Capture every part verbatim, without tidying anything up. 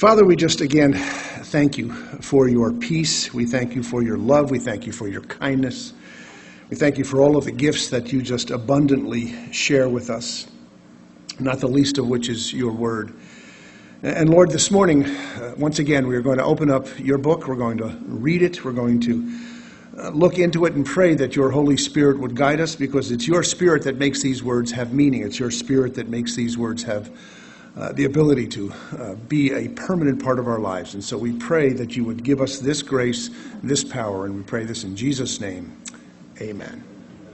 Father, we just again thank you for your peace. We thank you for your love. We thank you for your kindness. We thank you for all of the gifts that you just abundantly share with us, not the least of which is your word. And Lord, this morning, uh, once again, we are going to open up your book. We're going to read it. We're going to uh, look into it and pray that your Holy Spirit would guide us, because it's your Spirit that makes these words have meaning. It's your Spirit that makes these words have uh, the ability to uh, be a permanent part of our lives. And so we pray that you would give us this grace, this power, and we pray this in Jesus' name. Amen.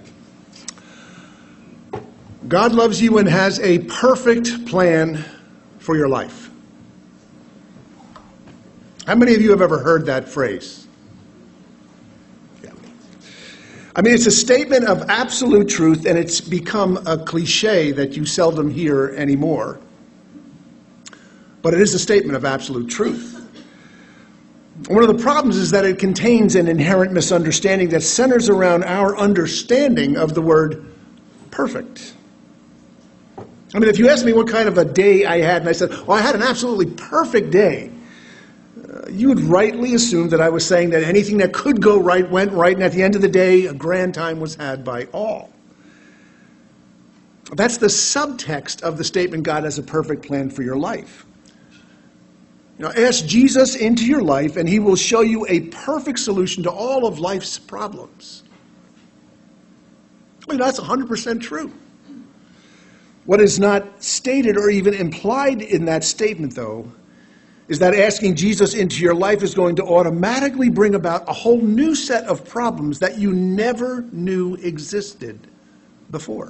God loves you and has a perfect plan for your life. How many of you have ever heard that phrase? Yeah. I mean, it's a statement of absolute truth, and it's become a cliche that you seldom hear anymore. But it is a statement of absolute truth. One of the problems is that it contains an inherent misunderstanding that centers around our understanding of the word perfect. I mean, if you asked me what kind of a day I had, and I said, well, I had an absolutely perfect day, uh, you would rightly assume that I was saying that anything that could go right went right, and at the end of the day, a grand time was had by all. That's the subtext of the statement, God has a perfect plan for your life. You know, ask Jesus into your life, and he will show you a perfect solution to all of life's problems. I mean, that's one hundred percent true. What is not stated or even implied in that statement, though, is that asking Jesus into your life is going to automatically bring about a whole new set of problems that you never knew existed before.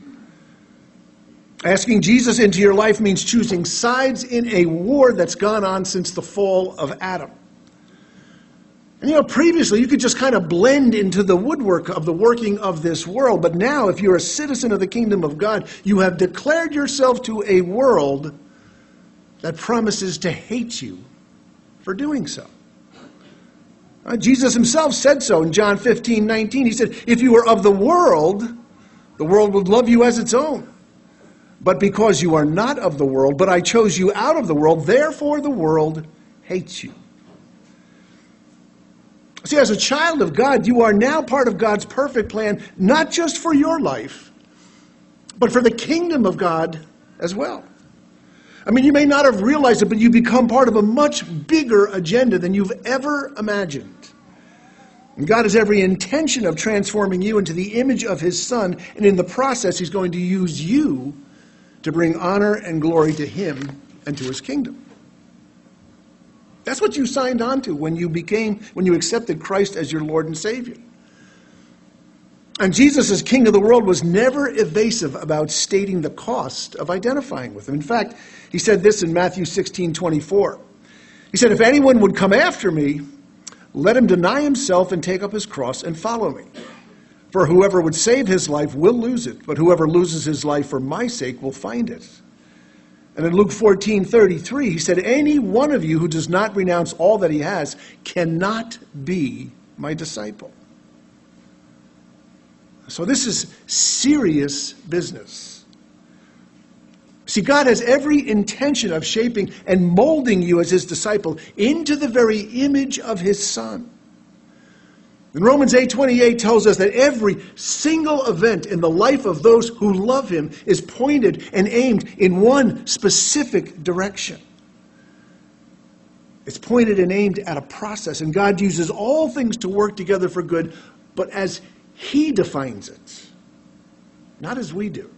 Asking Jesus into your life means choosing sides in a war that's gone on since the fall of Adam. And you know, previously you could just kind of blend into the woodwork of the working of this world. But now, if you're a citizen of the kingdom of God, you have declared yourself to a world that promises to hate you for doing so. Uh, Jesus himself said so in John fifteen nineteen. He said, if you were of the world, the world would love you as its own. But because you are not of the world, but I chose you out of the world, therefore the world hates you. See, as a child of God, you are now part of God's perfect plan, not just for your life, but for the kingdom of God as well. I mean, you may not have realized it, but you become part of a much bigger agenda than you've ever imagined. And God has every intention of transforming you into the image of his Son, and in the process, he's going to use you to bring honor and glory to him and to his kingdom. That's what you signed on to when you became, when you accepted Christ as your Lord and Savior. And Jesus, as King of the world, was never evasive about stating the cost of identifying with him. In fact, he said this in Matthew sixteen twenty-four. He said, if anyone would come after me, let him deny himself and take up his cross and follow me. For whoever would save his life will lose it, but whoever loses his life for my sake will find it. And in Luke fourteen thirty-three, he said, any one of you who does not renounce all that he has cannot be my disciple. So this is serious business. See, God has every intention of shaping and molding you as his disciple into the very image of his Son. And Romans eight twenty-eight tells us that every single event in the life of those who love him is pointed and aimed in one specific direction. It's pointed and aimed at a process, and God uses all things to work together for good, but as he defines it, not as we do.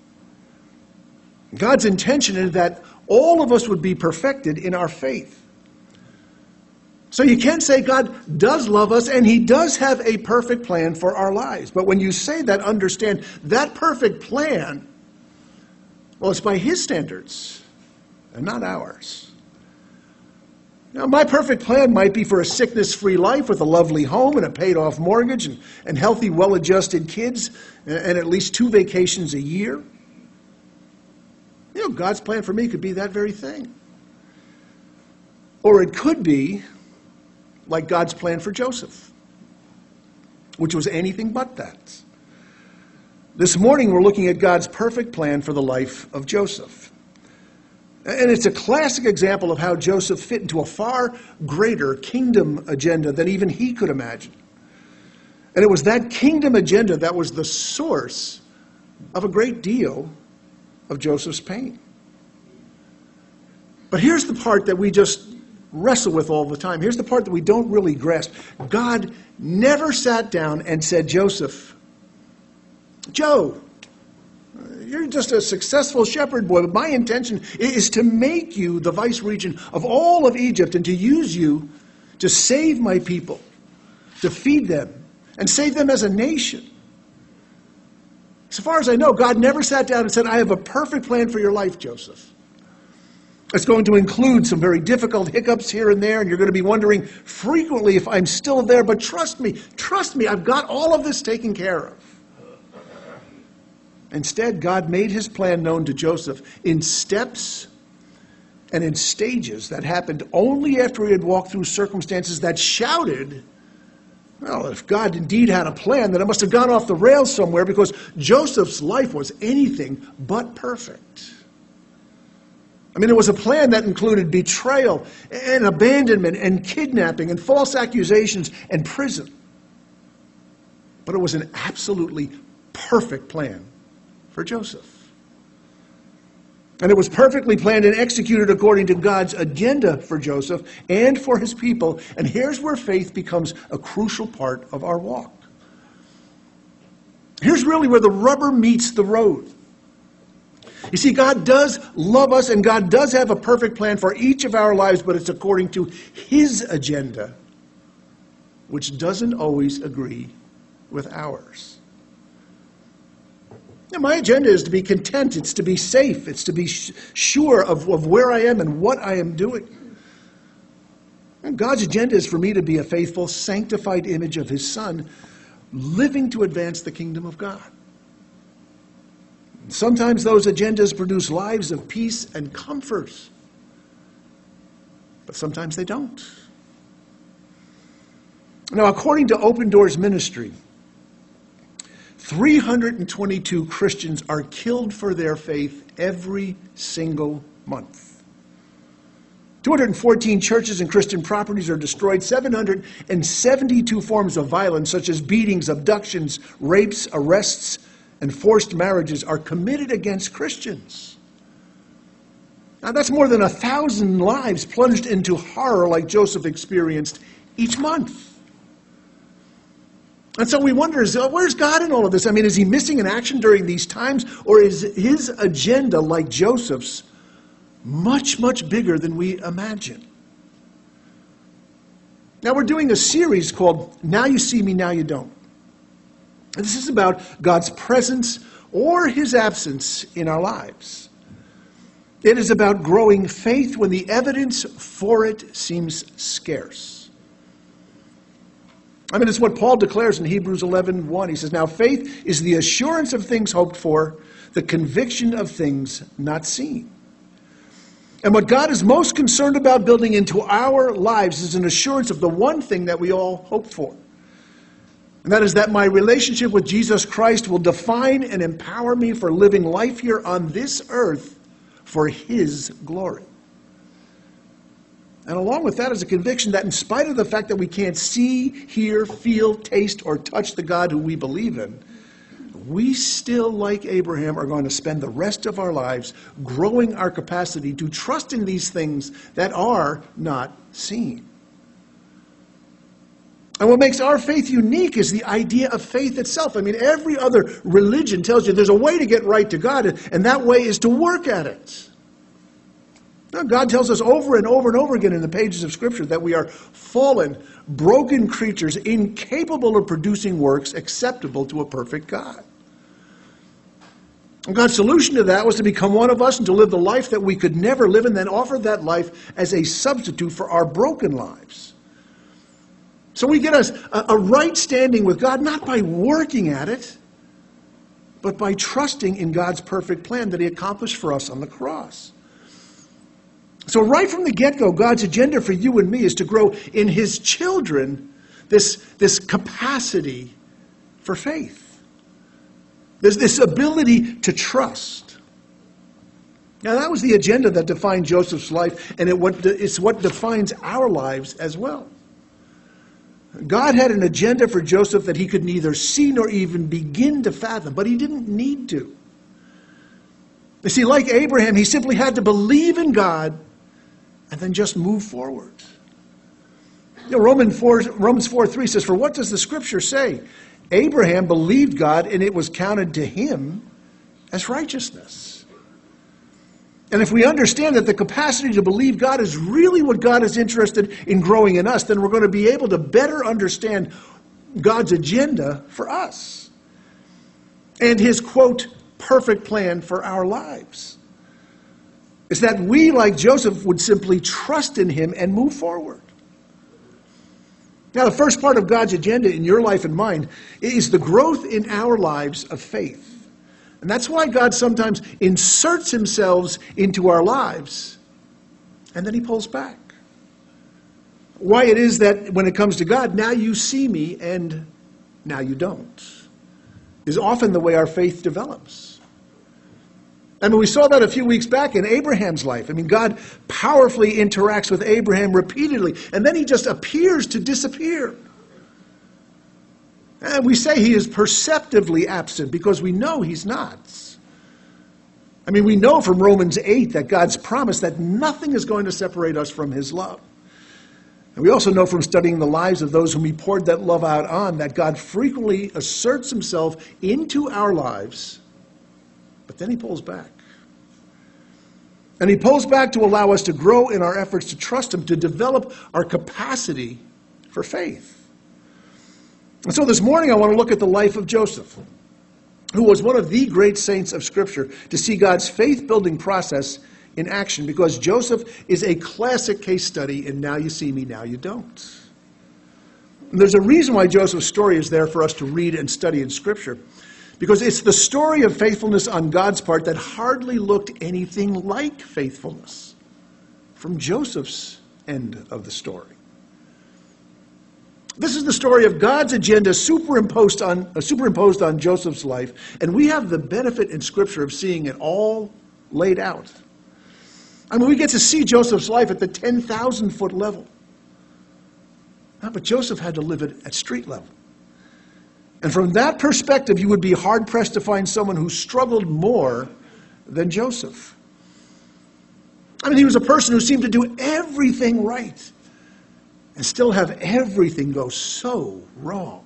God's intention is that all of us would be perfected in our faith. So you can say God does love us, and he does have a perfect plan for our lives. But when you say that, understand that perfect plan, well, it's by his standards and not ours. Now, my perfect plan might be for a sickness-free life with a lovely home and a paid-off mortgage and, and healthy, well-adjusted kids and, and at least two vacations a year. You know, God's plan for me could be that very thing. Or it could be like God's plan for Joseph, which was anything but that. This morning we're looking at God's perfect plan for the life of Joseph. And it's a classic example of how Joseph fit into a far greater kingdom agenda than even he could imagine. And it was that kingdom agenda that was the source of a great deal of Joseph's pain. But here's the part that we just wrestle with all the time. Here's the part that we don't really grasp. God never sat down and said, Joseph, Joe, you're just a successful shepherd boy, but my intention is to make you the vice regent of all of Egypt and to use you to save my people, to feed them, and save them as a nation. So far as I know, God never sat down and said, I have a perfect plan for your life, Joseph. It's going to include some very difficult hiccups here and there, and you're going to be wondering frequently if I'm still there, but trust me, trust me, I've got all of this taken care of. Instead, God made his plan known to Joseph in steps and in stages that happened only after he had walked through circumstances that shouted, well, if God indeed had a plan, then it must have gone off the rails somewhere, because Joseph's life was anything but perfect. I mean, it was a plan that included betrayal and abandonment and kidnapping and false accusations and prison. But it was an absolutely perfect plan for Joseph. And it was perfectly planned and executed according to God's agenda for Joseph and for his people. And here's where faith becomes a crucial part of our walk. Here's really where the rubber meets the road. You see, God does love us and God does have a perfect plan for each of our lives, but it's according to his agenda, which doesn't always agree with ours. Now, my agenda is to be content, it's to be safe, it's to be sh- sure of, of where I am and what I am doing. And God's agenda is for me to be a faithful, sanctified image of his Son, living to advance the kingdom of God. Sometimes those agendas produce lives of peace and comfort, but sometimes they don't. Now, according to Open Doors Ministry, three hundred twenty-two Christians are killed for their faith every single month. two hundred fourteen churches and Christian properties are destroyed. seven hundred seventy-two forms of violence, such as beatings, abductions, rapes, arrests, and forced marriages, are committed against Christians. Now, that's more than a thousand lives plunged into horror like Joseph experienced each month. And so we wonder, is, uh, where's God in all of this? I mean, is he missing in action during these times? Or is his agenda, like Joseph's, much, much bigger than we imagine? Now, we're doing a series called Now You See Me, Now You Don't. And this is about God's presence or his absence in our lives. It is about growing faith when the evidence for it seems scarce. I mean, it's what Paul declares in Hebrews eleven one. He says, now faith is the assurance of things hoped for, the conviction of things not seen. And what God is most concerned about building into our lives is an assurance of the one thing that we all hope for. And that is that my relationship with Jesus Christ will define and empower me for living life here on this earth for his glory. And along with that is a conviction that in spite of the fact that we can't see, hear, feel, taste, or touch the God who we believe in, we still, like Abraham, are going to spend the rest of our lives growing our capacity to trust in these things that are not seen. And what makes our faith unique is the idea of faith itself. I mean, every other religion tells you there's a way to get right to God, and that way is to work at it. Now, God tells us over and over and over again in the pages of Scripture that we are fallen, broken creatures, incapable of producing works acceptable to a perfect God. And God's solution to that was to become one of us and to live the life that we could never live, and then offer that life as a substitute for our broken lives. So we get a, a right standing with God, not by working at it, but by trusting in God's perfect plan that he accomplished for us on the cross. So right from the get-go, God's agenda for you and me is to grow in his children this, this capacity for faith. There's this ability to trust. Now, that was the agenda that defined Joseph's life, and it what, it's what defines our lives as well. God had an agenda for Joseph that he could neither see nor even begin to fathom, but he didn't need to. You see, like Abraham, he simply had to believe in God and then just move forward. You know, Romans four, Romans four three says, "For what does the Scripture say? Abraham believed God, and it was counted to him as righteousness." And if we understand that the capacity to believe God is really what God is interested in growing in us, then we're going to be able to better understand God's agenda for us and his, quote, perfect plan for our lives. It's that we, like Joseph, would simply trust in him and move forward. Now, the first part of God's agenda in your life and mine is the growth in our lives of faith. And that's why God sometimes inserts himself into our lives, and then he pulls back. Why it is that when it comes to God, now you see me and now you don't, is often the way our faith develops. I mean, we saw that a few weeks back in Abraham's life. I mean, God powerfully interacts with Abraham repeatedly, and then he just appears to disappear. And we say he is perceptively absent because we know he's not. I mean, we know from Romans eight that God's promise that nothing is going to separate us from his love. And we also know from studying the lives of those whom he poured that love out on that God frequently asserts himself into our lives, but then he pulls back. And he pulls back to allow us to grow in our efforts to trust him, to develop our capacity for faith. And so this morning I want to look at the life of Joseph, who was one of the great saints of Scripture, to see God's faith-building process in action, because Joseph is a classic case study in now you see me, now you don't. And there's a reason why Joseph's story is there for us to read and study in Scripture, because it's the story of faithfulness on God's part that hardly looked anything like faithfulness from Joseph's end of the story. This is the story of God's agenda superimposed on, uh, superimposed on Joseph's life, and we have the benefit in Scripture of seeing it all laid out. I mean, we get to see Joseph's life at the ten thousand foot level. No, but Joseph had to live it at street level. And from that perspective, you would be hard-pressed to find someone who struggled more than Joseph. I mean, he was a person who seemed to do everything right and still have everything go so wrong.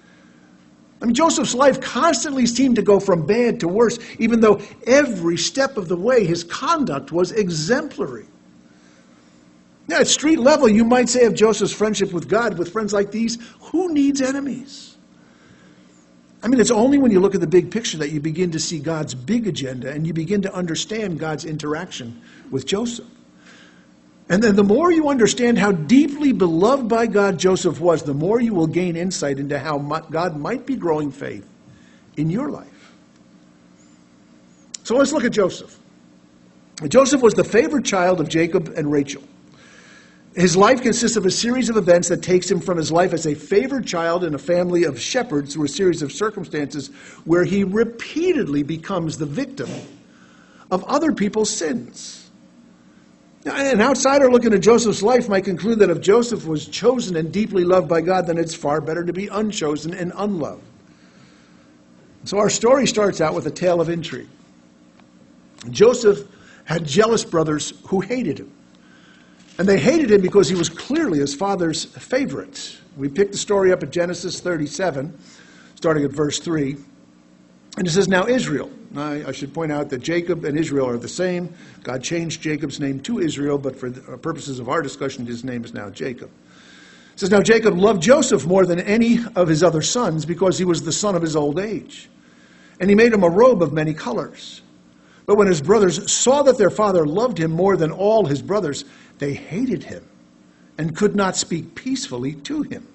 I mean, Joseph's life constantly seemed to go from bad to worse, even though every step of the way his conduct was exemplary. Now, at street level, you might say of Joseph's friendship with God, with friends like these, who needs enemies? I mean, it's only when you look at the big picture that you begin to see God's big agenda and you begin to understand God's interaction with Joseph. And then the more you understand how deeply beloved by God Joseph was, the more you will gain insight into how God might be growing faith in your life. So let's look at Joseph. Joseph was the favorite child of Jacob and Rachel. His life consists of a series of events that takes him from his life as a favored child in a family of shepherds through a series of circumstances where he repeatedly becomes the victim of other people's sins. Now, an outsider looking at Joseph's life might conclude that if Joseph was chosen and deeply loved by God, then it's far better to be unchosen and unloved. So our story starts out with a tale of intrigue. Joseph had jealous brothers who hated him. And they hated him because he was clearly his father's favorite. We picked the story up at Genesis thirty-seven, starting at verse three. And it says, now Israel. Now, I should point out that Jacob and Israel are the same. God changed Jacob's name to Israel, but for the purposes of our discussion, his name is now Jacob. It says, now Jacob loved Joseph more than any of his other sons because he was the son of his old age. And he made him a robe of many colors. But when his brothers saw that their father loved him more than all his brothers, they hated him and could not speak peacefully to him.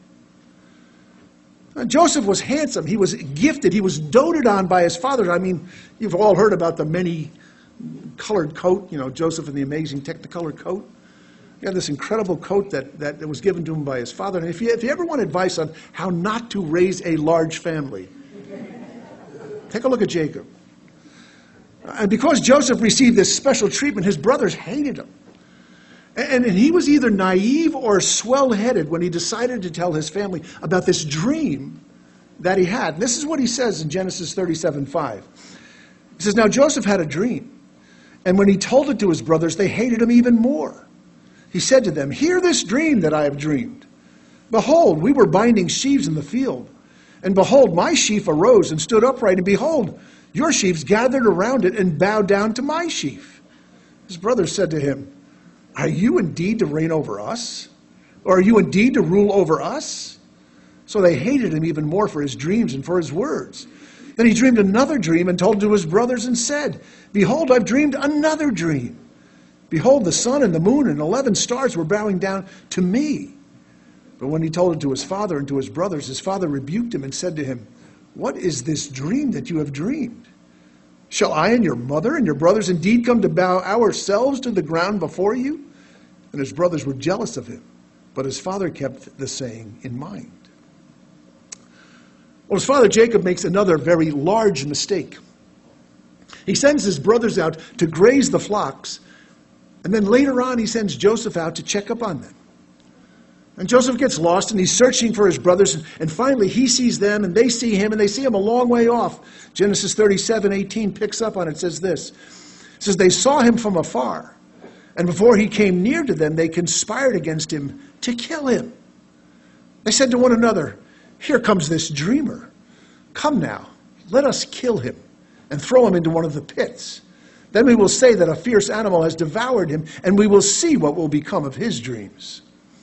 Now, Joseph was handsome. He was gifted. He was doted on by his father. I mean, you've all heard about the many-colored coat, you know, Joseph and the amazing Technicolor coat. He had this incredible coat that, that was given to him by his father. And if you, if you ever want advice on how not to raise a large family, take a look at Jacob. And because Joseph received this special treatment, his brothers hated him. And, and he was either naive or swell-headed when he decided to tell his family about this dream that he had. And this is what he says in Genesis thirty-seven five. He says, "Now Joseph had a dream, and when he told it to his brothers, they hated him even more. He said to them, 'Hear this dream that I have dreamed. Behold, we were binding sheaves in the field, and behold, my sheaf arose and stood upright, and behold, your sheaves gathered around it and bowed down to my sheaf.' His brothers said to him, 'Are you indeed to reign over us? Or are you indeed to rule over us?' So they hated him even more for his dreams and for his words. Then he dreamed another dream and told it to his brothers and said, 'Behold, I've dreamed another dream. Behold, the sun and the moon and eleven stars were bowing down to me.' But when he told it to his father and to his brothers, his father rebuked him and said to him, 'What is this dream that you have dreamed? Shall I and your mother and your brothers indeed come to bow ourselves to the ground before you?' And his brothers were jealous of him, but his father kept the saying in mind." Well, his father Jacob makes another very large mistake. He sends his brothers out to graze the flocks, and then later on he sends Joseph out to check up on them. And Joseph gets lost, and he's searching for his brothers, and finally he sees them, and they see him, and they see him a long way off. Genesis thirty-seven eighteen picks up on it, says this. It says, "They saw him from afar, and before he came near to them, they conspired against him to kill him. They said to one another, 'Here comes this dreamer. Come now, let us kill him and throw him into one of the pits. Then we will say that a fierce animal has devoured him, and we will see what will become of his dreams.'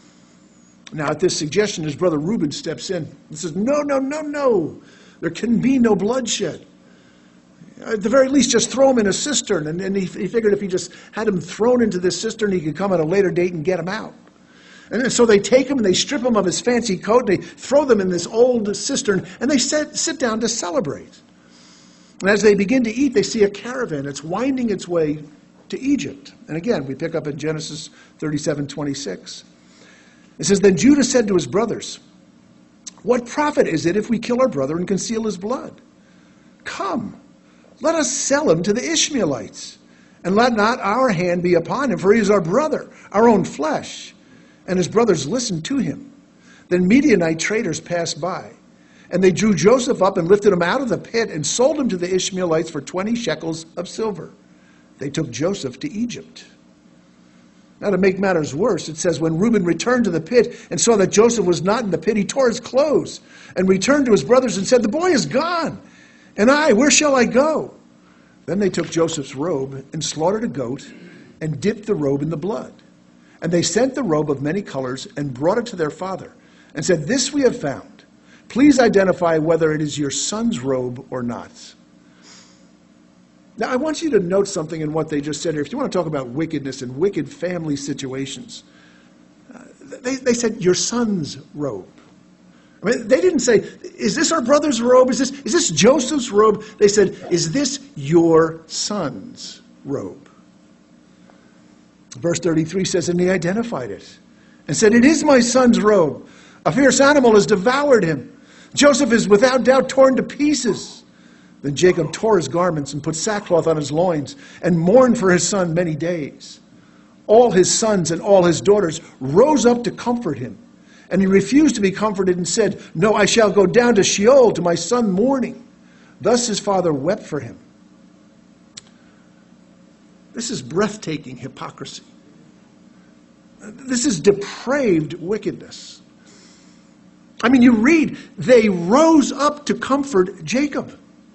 Now, at this suggestion, his brother Reuben steps in and says, 'No, no, no, no. There can be no bloodshed. At the very least, just throw him in a cistern.' And, and he, he figured if he just had him thrown into this cistern, he could come at a later date and get him out. And so they take him and they strip him of his fancy coat, and they throw them in this old cistern, and they sit, sit down to celebrate. And as they begin to eat, they see a caravan that's winding its way to Egypt. And again, we pick up in Genesis thirty-seven twenty-six. It says, "Then Judah said to his brothers, 'What profit is it if we kill our brother and conceal his blood? Come, let us sell him to the Ishmaelites, and let not our hand be upon him, for he is our brother, our own flesh.' And his brothers listened to him. Then Midianite traders passed by, and they drew Joseph up and lifted him out of the pit and sold him to the Ishmaelites for twenty shekels of silver. They took Joseph to Egypt." Now, to make matters worse, it says, "When Reuben returned to the pit and saw that Joseph was not in the pit, he tore his clothes and returned to his brothers and said, 'The boy is gone, and I, where shall I go?' Then they took Joseph's robe and slaughtered a goat and dipped the robe in the blood. And they sent the robe of many colors and brought it to their father and said, 'This we have found. Please identify whether it is your son's robe or not.'" Now, I want you to note something in what they just said here. If you want to talk about wickedness and wicked family situations, uh, they, they said, "Your son's robe." I mean, they didn't say, "Is this our brother's robe? Is this, is this Joseph's robe?" They said, "Is this your son's robe?" Verse thirty-three says, "And he identified it and said, 'It is my son's robe. A fierce animal has devoured him. Joseph is without doubt torn to pieces.' Then Jacob tore his garments and put sackcloth on his loins and mourned for his son many days. All his sons and all his daughters rose up to comfort him. And he refused to be comforted and said, 'No, I shall go down to Sheol to my son mourning.' Thus his father wept for him." This is breathtaking hypocrisy. This is depraved wickedness. I mean, you read, they rose up to comfort Jacob.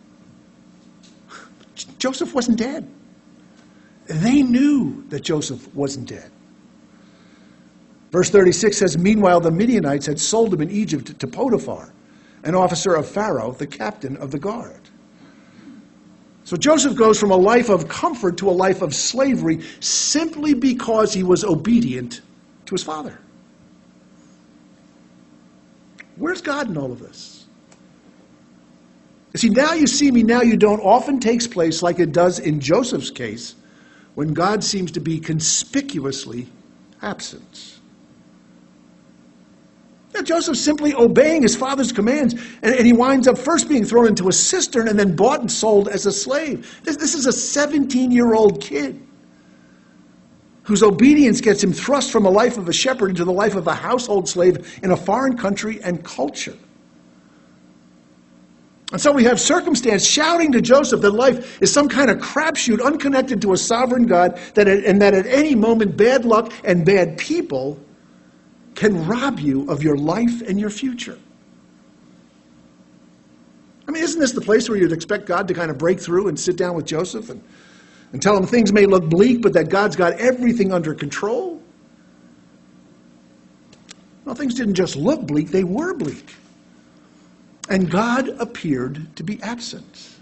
Joseph wasn't dead. They knew that Joseph wasn't dead. Verse thirty-six says, "Meanwhile, the Midianites had sold him in Egypt to Potiphar, an officer of Pharaoh, the captain of the guard." So Joseph goes from a life of comfort to a life of slavery simply because he was obedient to his father. Where's God in all of this? You see, "Now you see me, now you don't" often takes place, like it does in Joseph's case, when God seems to be conspicuously absent. Now, Joseph's simply obeying his father's commands, and, and he winds up first being thrown into a cistern and then bought and sold as a slave. This, this is a seventeen-year-old kid whose obedience gets him thrust from a life of a shepherd into the life of a household slave in a foreign country and culture. And so we have circumstance shouting to Joseph that life is some kind of crapshoot unconnected to a sovereign God, that it, and that at any moment bad luck and bad people can rob you of your life and your future. I mean, isn't this the place where you'd expect God to kind of break through and sit down with Joseph and, and tell him things may look bleak, but that God's got everything under control? Well, things didn't just look bleak, they were bleak. And God appeared to be absent.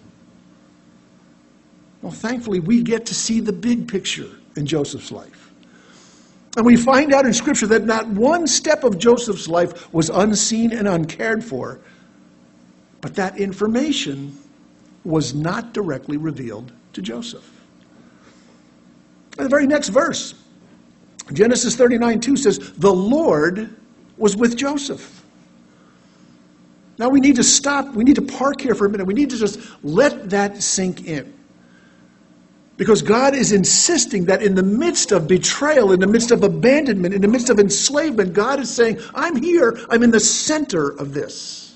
Well, thankfully, we get to see the big picture in Joseph's life. And we find out in Scripture that not one step of Joseph's life was unseen and uncared for, but that information was not directly revealed to Joseph. And the very next verse, Genesis thirty-nine two says, the Lord was with Joseph. Now we need to stop, we need to park here for a minute. We need to just let that sink in. Because God is insisting that in the midst of betrayal, in the midst of abandonment, in the midst of enslavement, God is saying, I'm here, I'm in the center of this.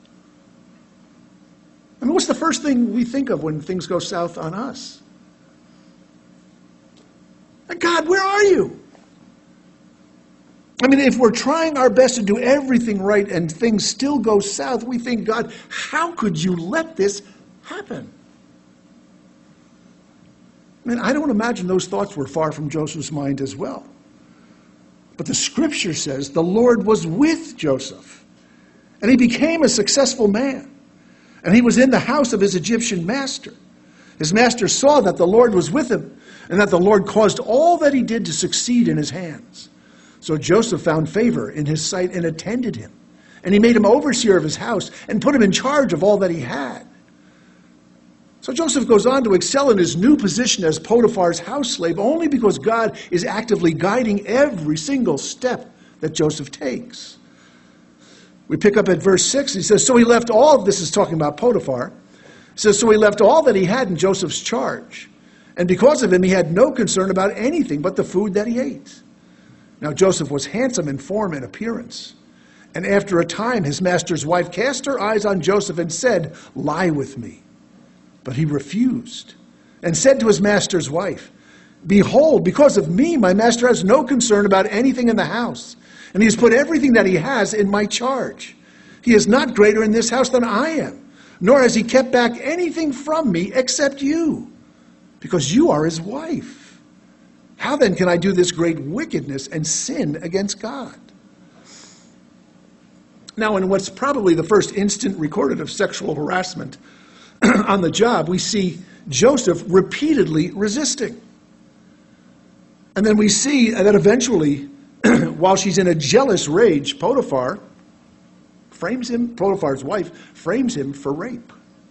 I mean, what's the first thing we think of when things go south on us? God, where are you? I mean, if we're trying our best to do everything right and things still go south, we think, God, how could you let this happen? I mean, I don't imagine those thoughts were far from Joseph's mind as well. But the Scripture says the Lord was with Joseph, and he became a successful man. And he was in the house of his Egyptian master. His master saw that the Lord was with him, and that the Lord caused all that he did to succeed in his hands. So Joseph found favor in his sight and attended him. And he made him overseer of his house and put him in charge of all that he had. So Joseph goes on to excel in his new position as Potiphar's house slave only because God is actively guiding every single step that Joseph takes. We pick up at verse six. He says, so he left all, this is talking about Potiphar. He says, so he left all that he had in Joseph's charge. And because of him, he had no concern about anything but the food that he ate. Now Joseph was handsome in form and appearance. And after a time, his master's wife cast her eyes on Joseph and said, lie with me. But he refused and said to his master's wife, behold, because of me, my master has no concern about anything in the house. And he has put everything that he has in my charge. He is not greater in this house than I am, nor has he kept back anything from me except you, because you are his wife. How then can I do this great wickedness and sin against God? Now, in what's probably the first incident recorded of sexual harassment on the job, we see Joseph repeatedly resisting. And then we see that eventually, while she's in a jealous rage, Potiphar frames him, Potiphar's wife frames him for rape.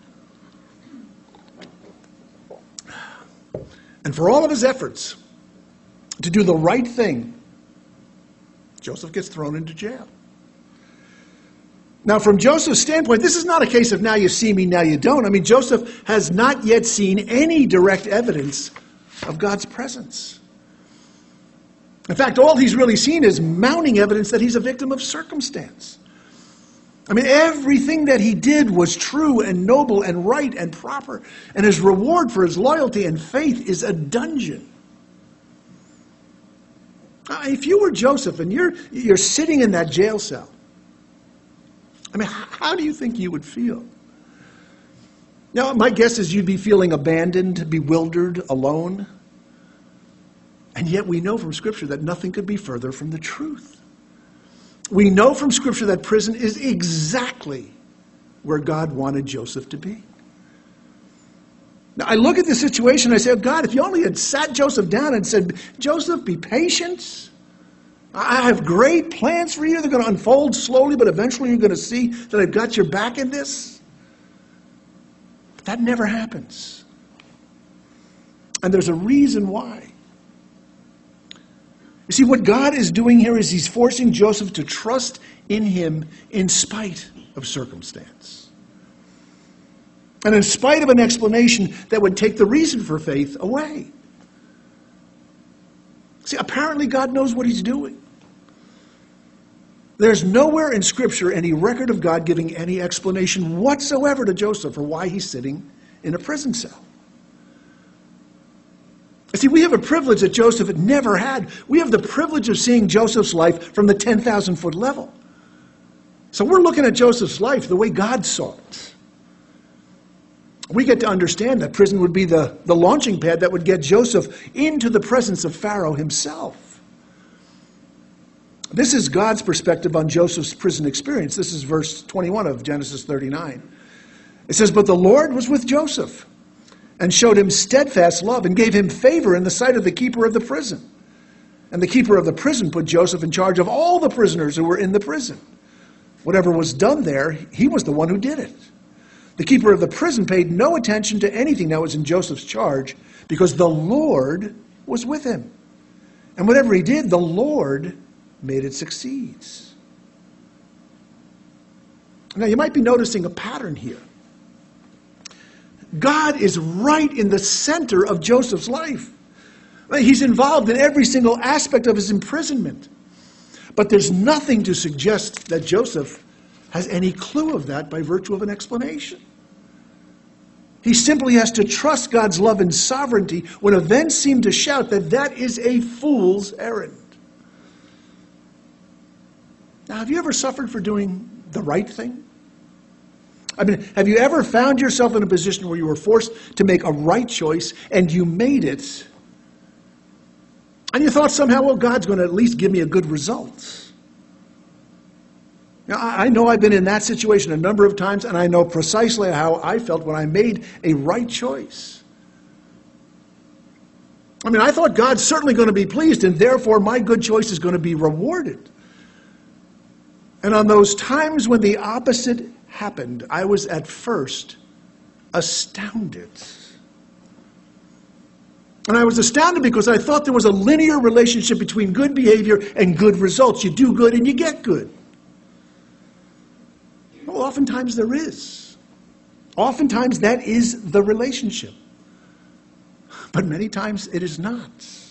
And for all of his efforts to do the right thing, Joseph gets thrown into jail. Now, from Joseph's standpoint, this is not a case of now you see me, now you don't. I mean, Joseph has not yet seen any direct evidence of God's presence. In fact, all he's really seen is mounting evidence that he's a victim of circumstance. I mean, everything that he did was true and noble and right and proper, and his reward for his loyalty and faith is a dungeon. Now, if you were Joseph and you're, you're sitting in that jail cell, I mean, how do you think you would feel? Now, my guess is you'd be feeling abandoned, bewildered, alone. And yet we know from Scripture that nothing could be further from the truth. We know from Scripture that prison is exactly where God wanted Joseph to be. Now, I look at this situation and I say, oh, God, if you only had sat Joseph down and said, Joseph, be patient. I have great plans for you. They're going to unfold slowly, but eventually you're going to see that I've got your back in this. But that never happens. And there's a reason why. You see, what God is doing here is he's forcing Joseph to trust in him in spite of circumstance. And in spite of an explanation that would take the reason for faith away. See, apparently God knows what he's doing. There's nowhere in Scripture any record of God giving any explanation whatsoever to Joseph for why he's sitting in a prison cell. See, we have a privilege that Joseph had never had. We have the privilege of seeing Joseph's life from the ten thousand foot level. So we're looking at Joseph's life the way God saw it. We get to understand that prison would be the, the launching pad that would get Joseph into the presence of Pharaoh himself. This is God's perspective on Joseph's prison experience. This is verse twenty-one of Genesis thirty-nine. It says, "But the Lord was with Joseph and showed him steadfast love and gave him favor in the sight of the keeper of the prison. And the keeper of the prison put Joseph in charge of all the prisoners who were in the prison. Whatever was done there, he was the one who did it. The keeper of the prison paid no attention to anything that was in Joseph's charge because the Lord was with him. And whatever he did, the Lord made it succeed." Now you might be noticing a pattern here. God is right in the center of Joseph's life. He's involved in every single aspect of his imprisonment. But there's nothing to suggest that Joseph has any clue of that by virtue of an explanation. He simply has to trust God's love and sovereignty when events seem to shout that that is a fool's errand. Now, have you ever suffered for doing the right thing? I mean, have you ever found yourself in a position where you were forced to make a right choice and you made it, and you thought somehow, well, God's going to at least give me a good result? Now, I know I've been in that situation a number of times, and I know precisely how I felt when I made a right choice. I mean, I thought God's certainly going to be pleased, and therefore my good choice is going to be rewarded. And on those times when the opposite happened, I was at first astounded. And I was astounded because I thought there was a linear relationship between good behavior and good results. You do good and you get good. Well, oftentimes there is. Oftentimes that is the relationship. But many times it is not.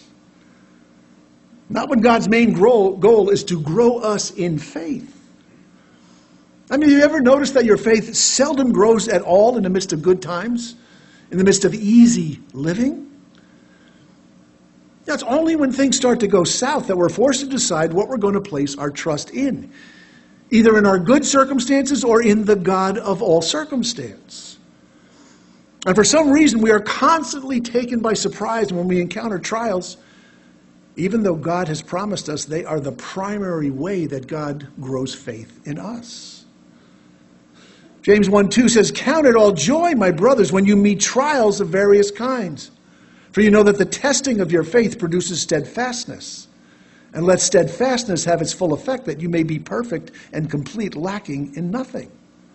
Not when God's main goal is to grow us in faith. I mean, have you ever noticed that your faith seldom grows at all in the midst of good times? In the midst of easy living? Yeah, it's only when things start to go south that we're forced to decide what we're going to place our trust in. Either in our good circumstances or in the God of all circumstance. And for some reason, we are constantly taken by surprise when we encounter trials, even though God has promised us they are the primary way that God grows faith in us. James one two says, "Count it all joy, my brothers, when you meet trials of various kinds. For you know that the testing of your faith produces steadfastness. And let steadfastness have its full effect, that you may be perfect and complete, lacking in nothing."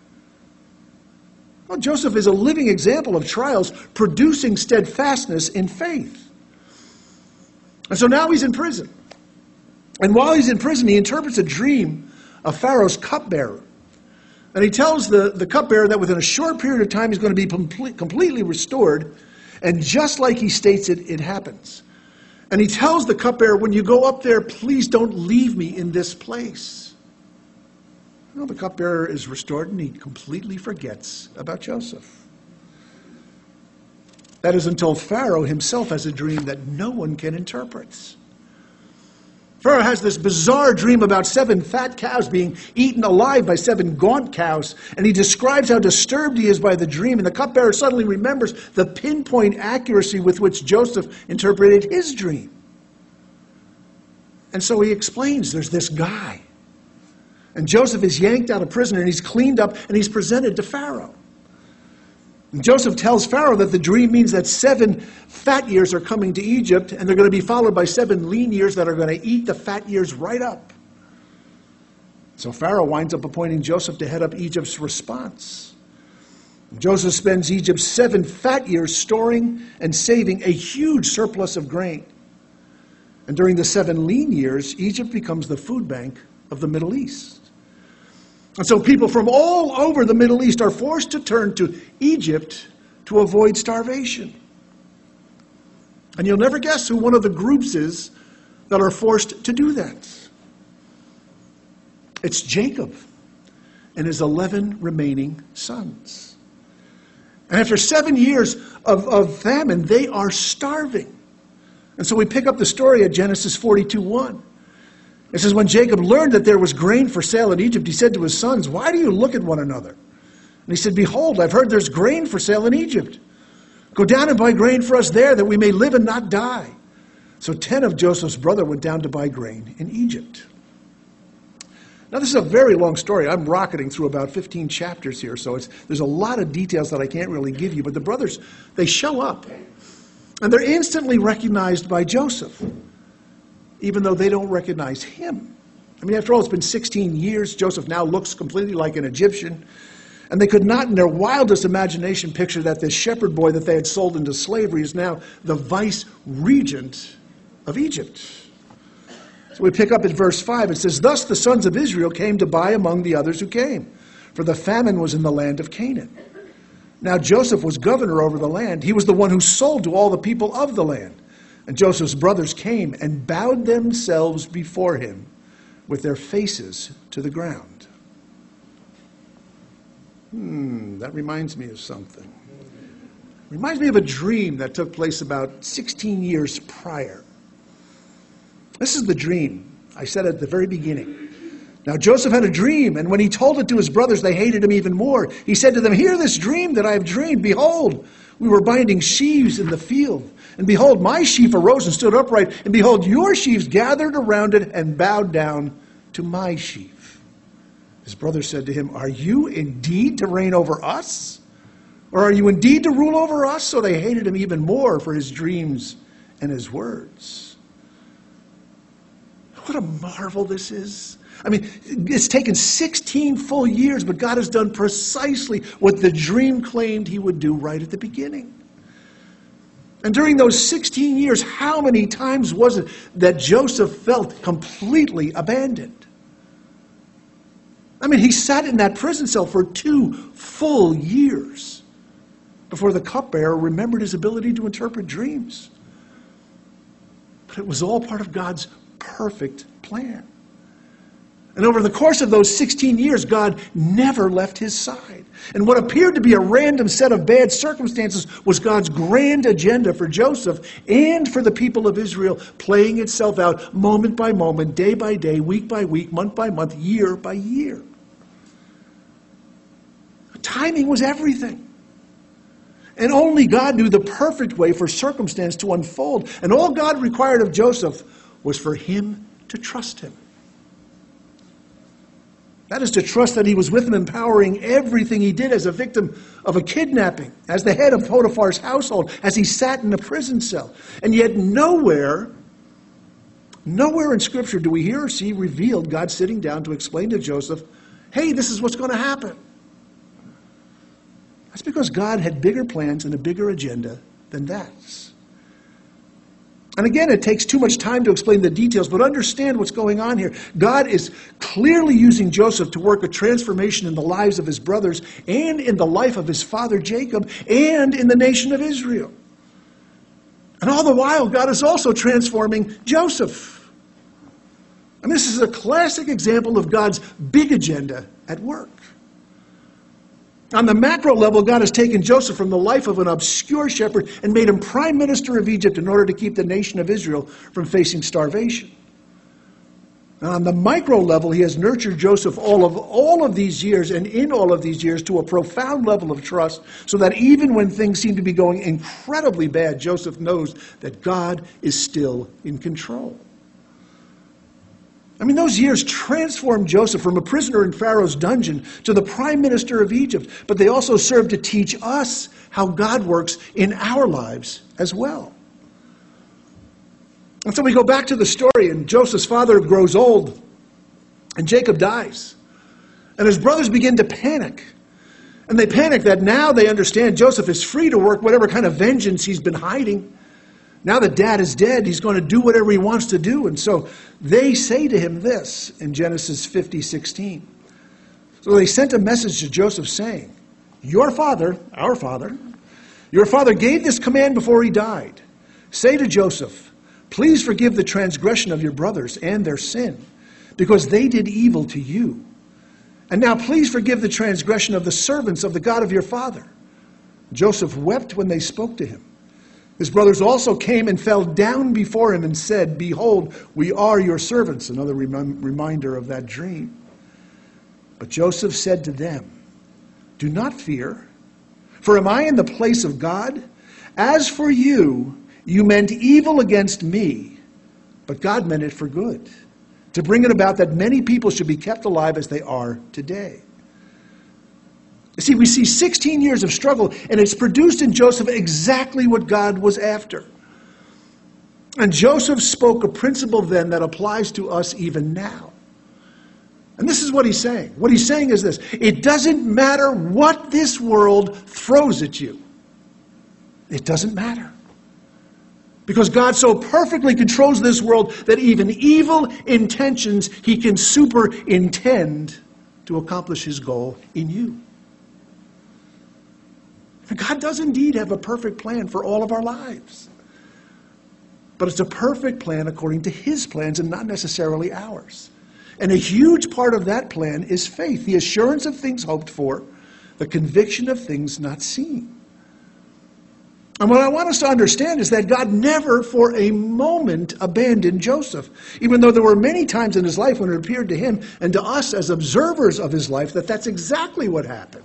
Well, Joseph is a living example of trials producing steadfastness in faith. And so now he's in prison. And while he's in prison, he interprets a dream of Pharaoh's cupbearer. And he tells the, the cupbearer that within a short period of time he's going to be complete, completely restored. And just like he states it, it happens. And he tells the cupbearer, when you go up there, please don't leave me in this place. Well, the cupbearer is restored and he completely forgets about Joseph. That is until Pharaoh himself has a dream that no one can interpret. Pharaoh has this bizarre dream about seven fat cows being eaten alive by seven gaunt cows, and he describes how disturbed he is by the dream, and the cupbearer suddenly remembers the pinpoint accuracy with which Joseph interpreted his dream. And so he explains there's this guy, and Joseph is yanked out of prison, and he's cleaned up, and he's presented to Pharaoh. And Joseph tells Pharaoh that the dream means that seven fat years are coming to Egypt, and they're going to be followed by seven lean years that are going to eat the fat years right up. So Pharaoh winds up appointing Joseph to head up Egypt's response. Joseph spends Egypt's seven fat years storing and saving a huge surplus of grain. And during the seven lean years, Egypt becomes the food bank of the Middle East. And so people from all over the Middle East are forced to turn to Egypt to avoid starvation. And you'll never guess who one of the groups is that are forced to do that. It's Jacob and his eleven remaining sons. And after seven years of, of famine, they are starving. And so we pick up the story at Genesis forty-two one. It says, when Jacob learned that there was grain for sale in Egypt, he said to his sons, why do you look at one another? And he said, behold, I've heard there's grain for sale in Egypt. Go down and buy grain for us there, that we may live and not die. So ten of Joseph's brothers went down to buy grain in Egypt. Now, this is a very long story. I'm rocketing through about fifteen chapters here, so it's, there's a lot of details that I can't really give you. But the brothers, they show up, and they're instantly recognized by Joseph, even though they don't recognize him. I mean, after all, it's been sixteen years. Joseph now looks completely like an Egyptian. And they could not, in their wildest imagination, picture that this shepherd boy that they had sold into slavery is now the vice regent of Egypt. So we pick up at verse five. It says, thus the sons of Israel came to buy among the others who came, for the famine was in the land of Canaan. Now Joseph was governor over the land. He was the one who sold to all the people of the land. And Joseph's brothers came and bowed themselves before him with their faces to the ground. Hmm, that reminds me of something. It reminds me of a dream that took place about sixteen years prior. This is the dream. I said at the very beginning. Now Joseph had a dream, and when he told it to his brothers, they hated him even more. He said to them, hear this dream that I have dreamed. Behold, we were binding sheaves in the field. And behold, my sheaf arose and stood upright. And behold, your sheaves gathered around it and bowed down to my sheaf. His brothers said to him, are you indeed to reign over us? Or are you indeed to rule over us? So they hated him even more for his dreams and his words. What a marvel this is. I mean, it's taken sixteen full years, but God has done precisely what the dream claimed he would do right at the beginning. And during those sixteen years, how many times was it that Joseph felt completely abandoned? I mean, he sat in that prison cell for two full years before the cupbearer remembered his ability to interpret dreams. But it was all part of God's perfect plan. And over the course of those sixteen years, God never left his side. And what appeared to be a random set of bad circumstances was God's grand agenda for Joseph and for the people of Israel, playing itself out moment by moment, day by day, week by week, month by month, year by year. Timing was everything. And only God knew the perfect way for circumstance to unfold. And all God required of Joseph was for him to trust him. That is to trust that he was with him, empowering everything he did as a victim of a kidnapping, as the head of Potiphar's household, as he sat in a prison cell. And yet nowhere, nowhere in Scripture do we hear or see revealed God sitting down to explain to Joseph, hey, this is what's going to happen. That's because God had bigger plans and a bigger agenda than that. And again, it takes too much time to explain the details, but understand what's going on here. God is clearly using Joseph to work a transformation in the lives of his brothers and in the life of his father Jacob and in the nation of Israel. And all the while, God is also transforming Joseph. And this is a classic example of God's big agenda at work. On the macro level, God has taken Joseph from the life of an obscure shepherd and made him prime minister of Egypt in order to keep the nation of Israel from facing starvation. And on the micro level, he has nurtured Joseph all of, all of these years and in all of these years to a profound level of trust so that even when things seem to be going incredibly bad, Joseph knows that God is still in control. I mean, those years transformed Joseph from a prisoner in Pharaoh's dungeon to the prime minister of Egypt, but they also serve to teach us how God works in our lives as well. And so we go back to the story, and Joseph's father grows old, and Jacob dies. And his brothers begin to panic. And they panic that now they understand Joseph is free to work whatever kind of vengeance he's been hiding. Now that dad is dead, he's going to do whatever he wants to do. And so they say to him this in Genesis fifty sixteen. So they sent a message to Joseph saying, your father, our father, your father gave this command before he died. Say to Joseph, please forgive the transgression of your brothers and their sin, because they did evil to you. And now please forgive the transgression of the servants of the God of your father. Joseph wept when they spoke to him. His brothers also came and fell down before him and said, behold, we are your servants. Another rem- reminder of that dream. But Joseph said to them, do not fear, for am I in the place of God? As for you, you meant evil against me, but God meant it for good, to bring it about that many people should be kept alive as they are today. You see, we see sixteen years of struggle, and it's produced in Joseph exactly what God was after. And Joseph spoke a principle then that applies to us even now. And this is what he's saying. What he's saying is this: it doesn't matter what this world throws at you. It doesn't matter. Because God so perfectly controls this world that even evil intentions he can superintend to accomplish his goal in you. God does indeed have a perfect plan for all of our lives. But it's a perfect plan according to his plans and not necessarily ours. And a huge part of that plan is faith, the assurance of things hoped for, the conviction of things not seen. And what I want us to understand is that God never for a moment abandoned Joseph, even though there were many times in his life when it appeared to him and to us as observers of his life that that's exactly what happened.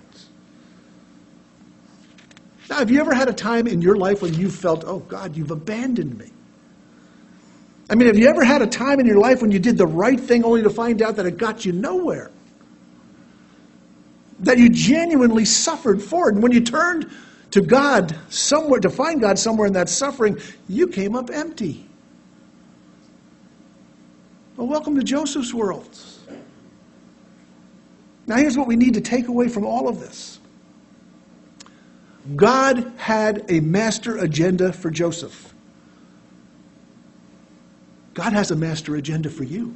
Now, have you ever had a time in your life when you felt, oh, God, you've abandoned me? I mean, have you ever had a time in your life when you did the right thing only to find out that it got you nowhere? That you genuinely suffered for it. And when you turned to God somewhere, to find God somewhere in that suffering, you came up empty. Well, welcome to Joseph's world. Now, here's what we need to take away from all of this. God had a master agenda for Joseph. God has a master agenda for you.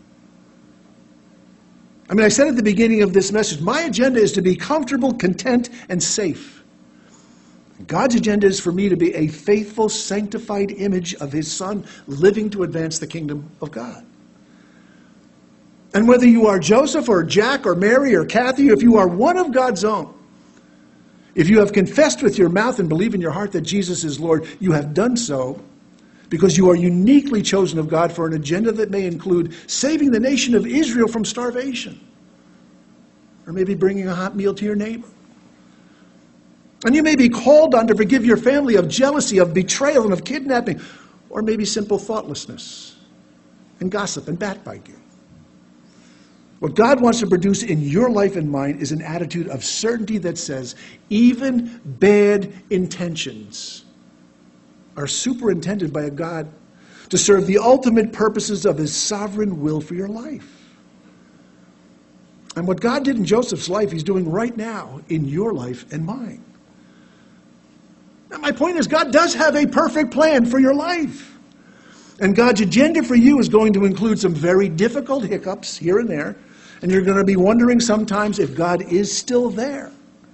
I mean, I said at the beginning of this message, my agenda is to be comfortable, content, and safe. God's agenda is for me to be a faithful, sanctified image of his Son, living to advance the kingdom of God. And whether you are Joseph or Jack or Mary or Kathy, if you are one of God's own, if you have confessed with your mouth and believe in your heart that Jesus is Lord, you have done so because you are uniquely chosen of God for an agenda that may include saving the nation of Israel from starvation, or maybe bringing a hot meal to your neighbor. And you may be called on to forgive your family of jealousy, of betrayal, and of kidnapping, or maybe simple thoughtlessness and gossip and backbiting. What God wants to produce in your life and mine is an attitude of certainty that says, even bad intentions are superintended by a God to serve the ultimate purposes of his sovereign will for your life. And what God did in Joseph's life, he's doing right now in your life and mine. Now, my point is, God does have a perfect plan for your life. And God's agenda for you is going to include some very difficult hiccups here and there. And you're going to be wondering sometimes if God is still there.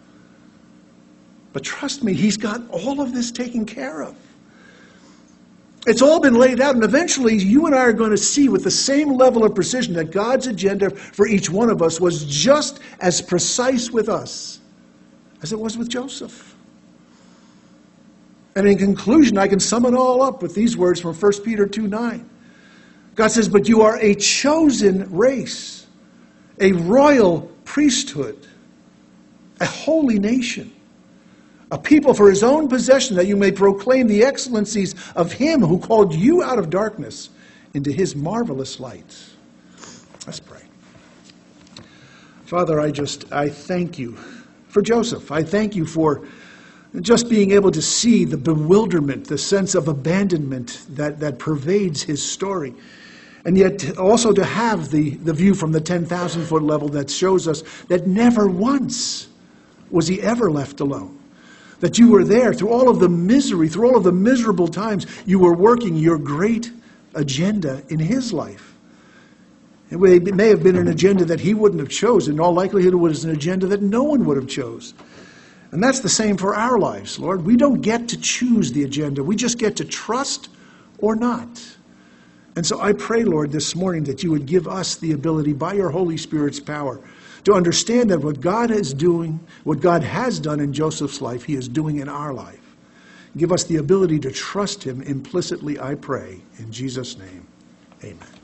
But trust me, he's got all of this taken care of. It's all been laid out, and eventually you and I are going to see with the same level of precision that God's agenda for each one of us was just as precise with us as it was with Joseph. And in conclusion, I can sum it all up with these words from First Peter two nine. God says, but you are a chosen race, a royal priesthood, a holy nation, a people for his own possession, that you may proclaim the excellencies of him who called you out of darkness into his marvelous light. Let's pray. Father, I just, I thank you for Joseph. I thank you for just being able to see the bewilderment, the sense of abandonment that, that pervades his story. And yet also to have the, the view from the ten thousand foot level that shows us that never once was he ever left alone. That you were there through all of the misery, through all of the miserable times, you were working your great agenda in his life. It may have been an agenda that he wouldn't have chosen. In all likelihood, it was an agenda that no one would have chose. And that's the same for our lives, Lord. We don't get to choose the agenda. We just get to trust or not. And so I pray, Lord, this morning that you would give us the ability by your Holy Spirit's power to understand that what God is doing, what God has done in Joseph's life, he is doing in our life. Give us the ability to trust him implicitly, I pray. In Jesus' name, amen.